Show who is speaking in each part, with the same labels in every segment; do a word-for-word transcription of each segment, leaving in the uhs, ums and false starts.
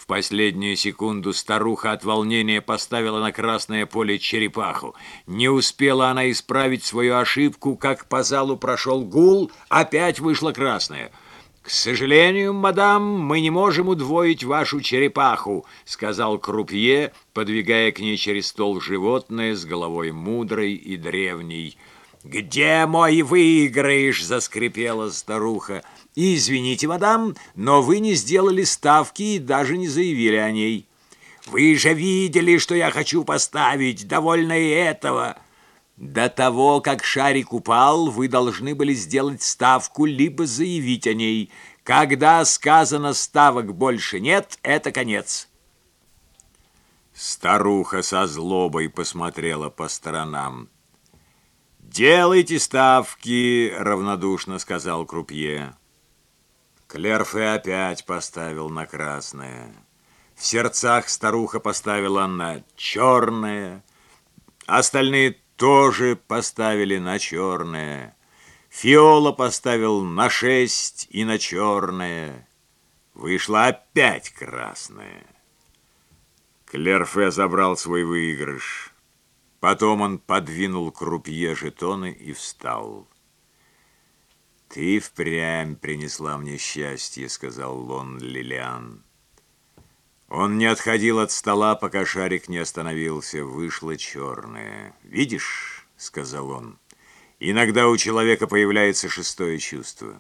Speaker 1: В последнюю секунду старуха от волнения поставила на красное поле черепаху. Не успела она исправить свою ошибку, как по залу прошел гул, опять вышла красная. «К сожалению, мадам, мы не можем удвоить вашу черепаху», сказал крупье, подвигая к ней через стол животное с головой мудрой и древней. «Где мой выигрыш?» — заскрипела старуха. «Извините, мадам, но вы не сделали ставки и даже не заявили о ней». «Вы же видели, что я хочу поставить, довольно и этого». «До того, как шарик упал, вы должны были сделать ставку, либо заявить о ней. Когда сказано ставок больше нет, это конец». Старуха со злобой посмотрела по сторонам. «Делайте ставки», — равнодушно сказал крупье. Клерфе опять поставил на красное. В сердцах старуха поставила на черное. Остальные тоже поставили на черное. Фиола поставил на шесть и на черное. Вышла опять красная. Клерфе забрал свой выигрыш. Потом он подвинул крупье жетоны и встал. «Ты впрямь принесла мне счастье», — сказал он Лилиан. Он не отходил от стола, пока шарик не остановился. Вышло черное. «Видишь», — сказал он, — «иногда у человека появляется шестое чувство».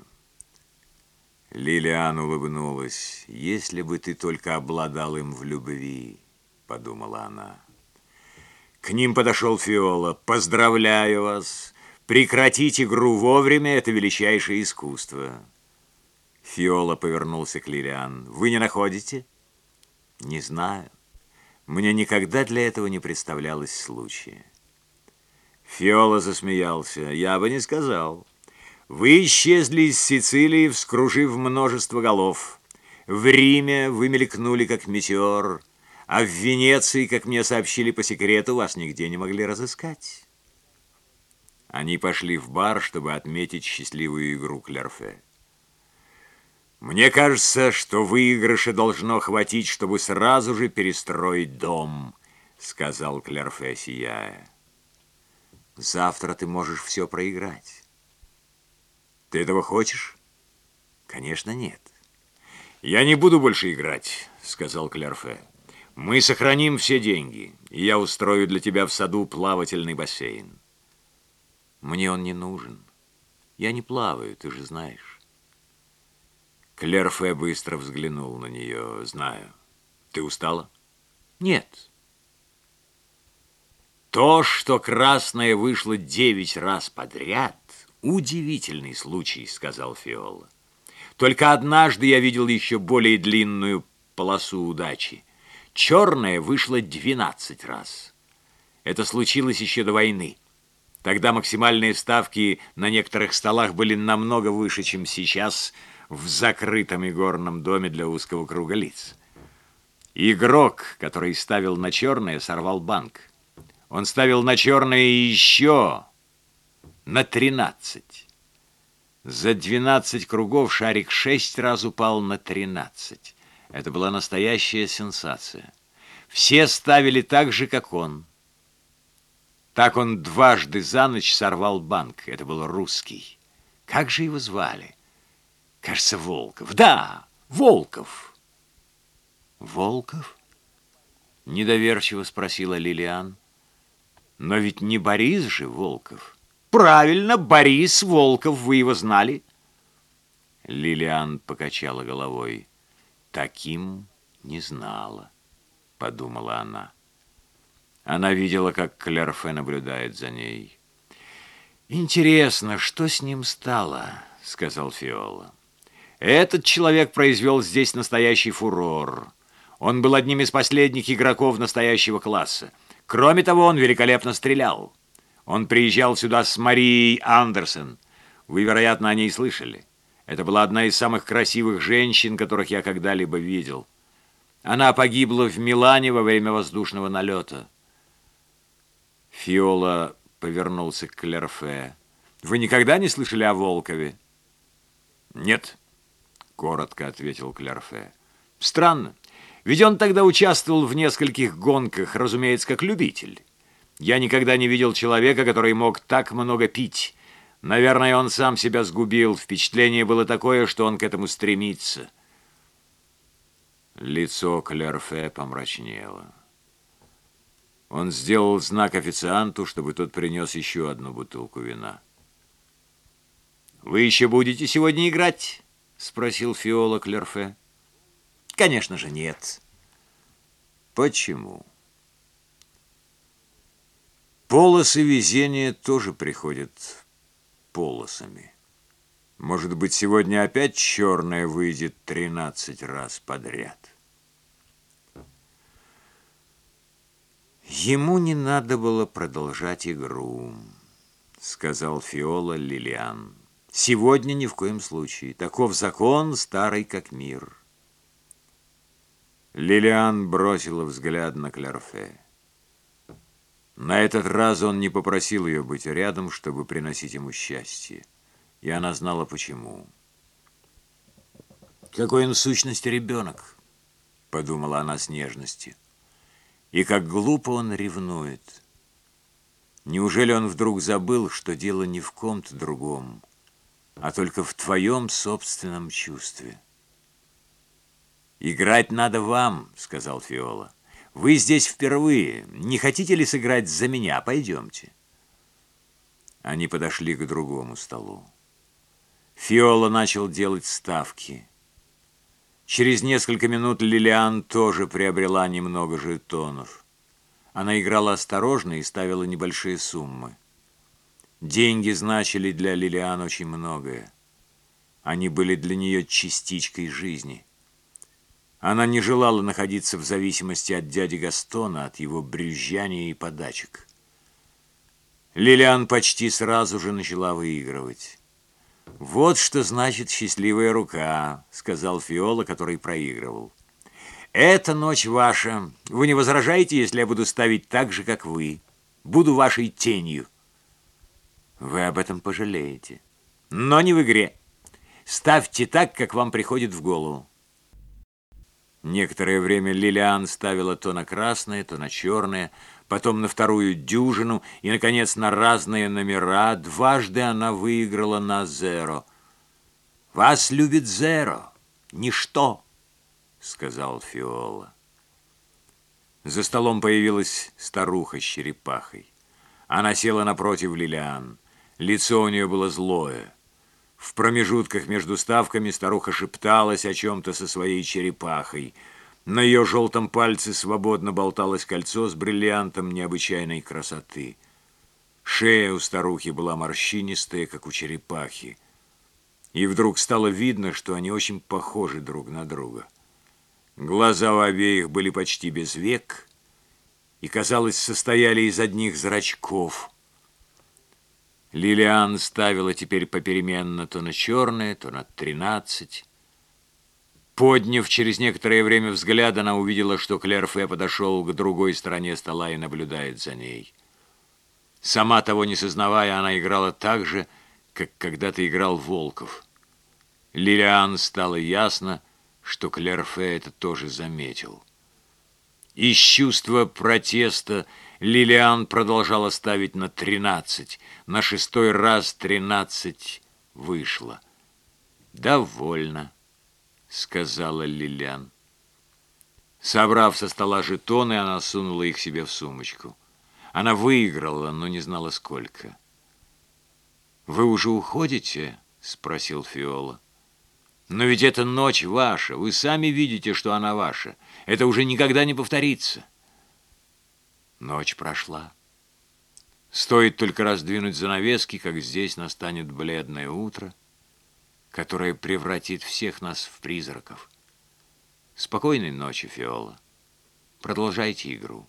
Speaker 1: Лилиан улыбнулась. «Если бы ты только обладал им в любви», — подумала она. К ним подошел Фиола. «Поздравляю вас! Прекратить игру вовремя — это величайшее искусство». Фиола повернулся к Лилиан. «Вы не находите?» «Не знаю. Мне никогда для этого не представлялось случая». Фиола засмеялся. «Я бы не сказал. Вы исчезли из Сицилии, вскружив множество голов. В Риме вы мелькнули, как метеор, а в Венеции, как мне сообщили по секрету, вас нигде не могли разыскать». Они пошли в бар, чтобы отметить счастливую игру Клерфе. «Мне кажется, что выигрыша должно хватить, чтобы сразу же перестроить дом», — сказал Клерфе, сияя. «Завтра ты можешь все проиграть». «Ты этого хочешь?» «Конечно, нет». «Я не буду больше играть», — сказал Клерфе. «Мы сохраним все деньги, и я устрою для тебя в саду плавательный бассейн». «Мне он не нужен. Я не плаваю, ты же знаешь». Клерфе быстро взглянул на нее. «Знаю. Ты устала?» «Нет». То, что красное вышло девять раз подряд, удивительный случай, сказал Фиола. Только однажды я видел еще более длинную полосу удачи. Черное вышло двенадцать раз. Это случилось еще до войны. Тогда максимальные ставки на некоторых столах были намного выше, чем сейчас в закрытом игорном доме для узкого круга лиц. Игрок, который ставил на черное, сорвал банк. Он ставил на черное еще на тринадцать. За двенадцать кругов шарик шесть раз упал на тринадцать. Это была настоящая сенсация. Все ставили так же, как он. Так он дважды за ночь сорвал банк. Это был русский. Как же его звали? Кажется, Волков. Да, Волков. Волков? Недоверчиво спросила Лилиан. Но ведь не Борис же Волков. Правильно, Борис Волков. Вы его знали? Лилиан покачала головой. Таким не знала, подумала она. Она видела, как Клерфе наблюдает за ней. «Интересно, что с ним стало?» — сказал Фиола. «Этот человек произвел здесь настоящий фурор. Он был одним из последних игроков настоящего класса. Кроме того, он великолепно стрелял. Он приезжал сюда с Марией Андерсон. Вы, вероятно, о ней слышали. Это была одна из самых красивых женщин, которых я когда-либо видел. Она погибла в Милане во время воздушного налета». Фиола повернулся к Клерфе. «Вы никогда не слышали о Волкове?» «Нет», — коротко ответил Клерфе. «Странно. Ведь он тогда участвовал в нескольких гонках, разумеется, как любитель. Я никогда не видел человека, который мог так много пить. Наверное, он сам себя сгубил. Впечатление было такое, что он к этому стремится. Лицо Клерфе помрачнело. Он сделал знак официанту, чтобы тот принес еще одну бутылку вина. «Вы еще будете сегодня играть?» — спросил Фиола Клерфе. «Конечно же нет». «Почему?» «Полосы везения тоже приходят полосами. Может быть, сегодня опять черная выйдет тринадцать раз подряд». «Ему не надо было продолжать игру», — сказал Фиола Лилиан. «Сегодня ни в коем случае. Таков закон, старый как мир». Лилиан бросила взгляд на Клерфе. На этот раз он не попросил ее быть рядом, чтобы приносить ему счастье. И она знала, почему. «Какой он в сущности ребенок», — подумала она с нежностью. «И как глупо он ревнует. Неужели он вдруг забыл, что дело не в ком-то другом, а только в твоем собственном чувстве?» «Играть надо вам», — сказал Фиола. «Вы здесь впервые. Не хотите ли сыграть за меня? Пойдемте». Они подошли к другому столу. Фиола начал делать ставки. Через несколько минут Лилиан тоже приобрела немного жетонов. Она играла осторожно и ставила небольшие суммы. Деньги значили для Лилиан очень многое. Они были для нее частичкой жизни. Она не желала находиться в зависимости от дяди Гастона, от его брюзжания и подачек. Лилиан почти сразу же начала выигрывать. «Вот что значит счастливая рука», — сказал Фиола, который проигрывал. «Эта ночь ваша. Вы не возражаете, если я буду ставить так же, как вы? Буду вашей тенью». «Вы об этом пожалеете. Но не в игре. Ставьте так, как вам приходит в голову». Некоторое время Лилиан ставила то на красное, то на черное, потом на вторую дюжину и, наконец, на разные номера. Дважды она выиграла на зеро. «Вас любит зеро, ничто», — сказал Фиола. За столом появилась старуха с черепахой. Она села напротив Лилиан. Лицо у нее было злое. В промежутках между ставками старуха шепталась о чем-то со своей черепахой. На ее желтом пальце свободно болталось кольцо с бриллиантом необычайной красоты. Шея у старухи была морщинистая, как у черепахи. И вдруг стало видно, что они очень похожи друг на друга. Глаза у обеих были почти без век и, казалось, состояли из одних зрачков. Лилиан ставила теперь попеременно то на черное, то на тринадцать. Подняв через некоторое время взгляд, она увидела, что Клерфе подошел к другой стороне стола и наблюдает за ней. Сама того не сознавая, она играла так же, как когда-то играл Волков. Лилиан стало ясно, что Клерфе это тоже заметил. Из чувства протеста Лилиан продолжала ставить на тринадцать. На шестой раз тринадцать вышло. «Довольно», — сказала Лилиан. Собрав со стола жетоны, она сунула их себе в сумочку. Она выиграла, но не знала сколько. «Вы уже уходите?» — спросил Фиола. «Но ведь эта ночь ваша. Вы сами видите, что она ваша. Это уже никогда не повторится». Ночь прошла. Стоит только раздвинуть занавески, как здесь настанет бледное утро, которое превратит всех нас в призраков. Спокойной ночи, Фиола. Продолжайте игру.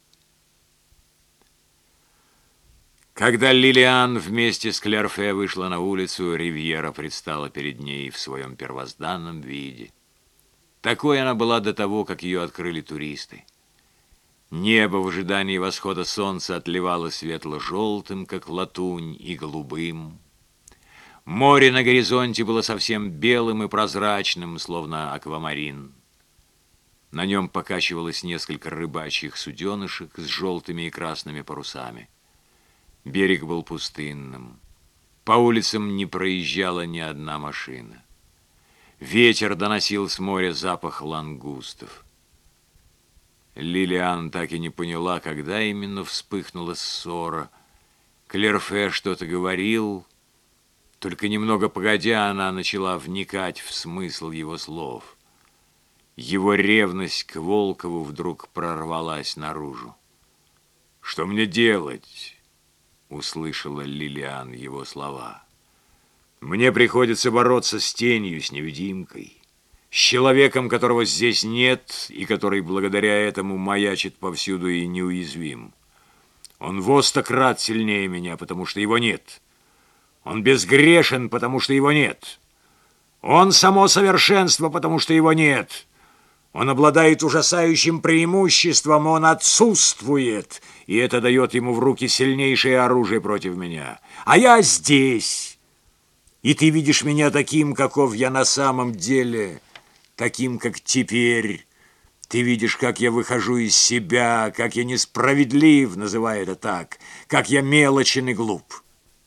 Speaker 1: Когда Лилиан вместе с Клерфе вышла на улицу, Ривьера предстала перед ней в своем первозданном виде. Такой она была до того, как ее открыли туристы. Небо в ожидании восхода солнца отливало светло-желтым, как латунь, и голубым. Море на горизонте было совсем белым и прозрачным, словно аквамарин. На нем покачивалось несколько рыбачьих суденышек с желтыми и красными парусами. Берег был пустынным. По улицам не проезжала ни одна машина. Ветер доносил с моря запах лангустов. Лилиан так и не поняла, когда именно вспыхнула ссора. Клерфе что-то говорил, только немного погодя она начала вникать в смысл его слов. Его ревность к Волкову вдруг прорвалась наружу. «Что мне делать?» — услышала Лилиан его слова. «Мне приходится бороться с тенью, с невидимкой, с человеком, которого здесь нет и который благодаря этому маячит повсюду и неуязвим. Он во сто крат сильнее меня, потому что его нет. Он безгрешен, потому что его нет. Он само совершенство, потому что его нет. Он обладает ужасающим преимуществом, он отсутствует, и это дает ему в руки сильнейшее оружие против меня. А я здесь, и ты видишь меня таким, каков я на самом деле, таким, как теперь. Ты видишь, как я выхожу из себя, как я несправедлив, называй это так, как я мелочен и глуп.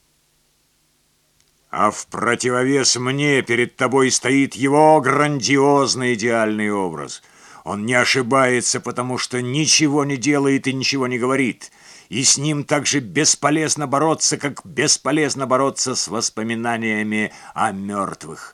Speaker 1: А в противовес мне перед тобой стоит его грандиозный идеальный образ. Он не ошибается, потому что ничего не делает и ничего не говорит. И с ним так же бесполезно бороться, как бесполезно бороться с воспоминаниями о мертвых.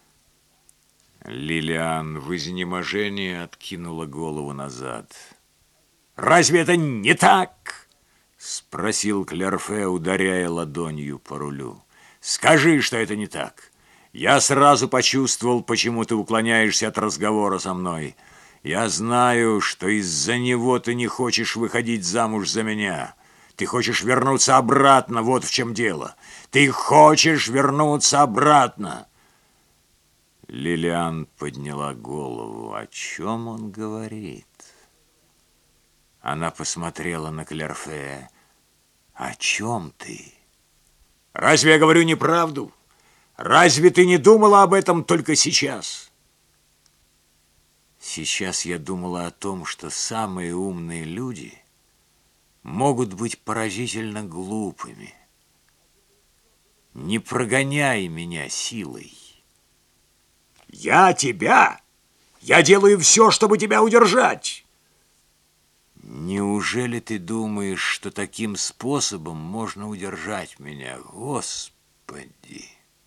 Speaker 1: Лилиан в изнеможении откинула голову назад. «Разве это не так?» — спросил Клерфе, ударяя ладонью по рулю. «Скажи, что это не так. Я сразу почувствовал, почему ты уклоняешься от разговора со мной. Я знаю, что из-за него ты не хочешь выходить замуж за меня. Ты хочешь вернуться обратно, вот в чем дело. Ты хочешь вернуться обратно!» Лилиан подняла голову. О чем он говорит? Она посмотрела на Клерфе. «О чем ты? Разве я говорю неправду? Разве ты не думала об этом только сейчас?» «Сейчас я думала о том, что самые умные люди могут быть поразительно глупыми. Не прогоняй меня силой». «Я тебя? Я делаю все, чтобы тебя удержать!» «Неужели ты думаешь, что таким способом можно удержать меня? Господи!»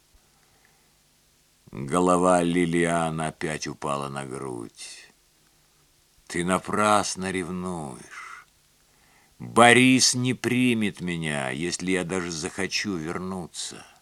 Speaker 1: Голова Лилиан опять упала на грудь. «Ты напрасно ревнуешь. Борис не примет меня, если я даже захочу вернуться.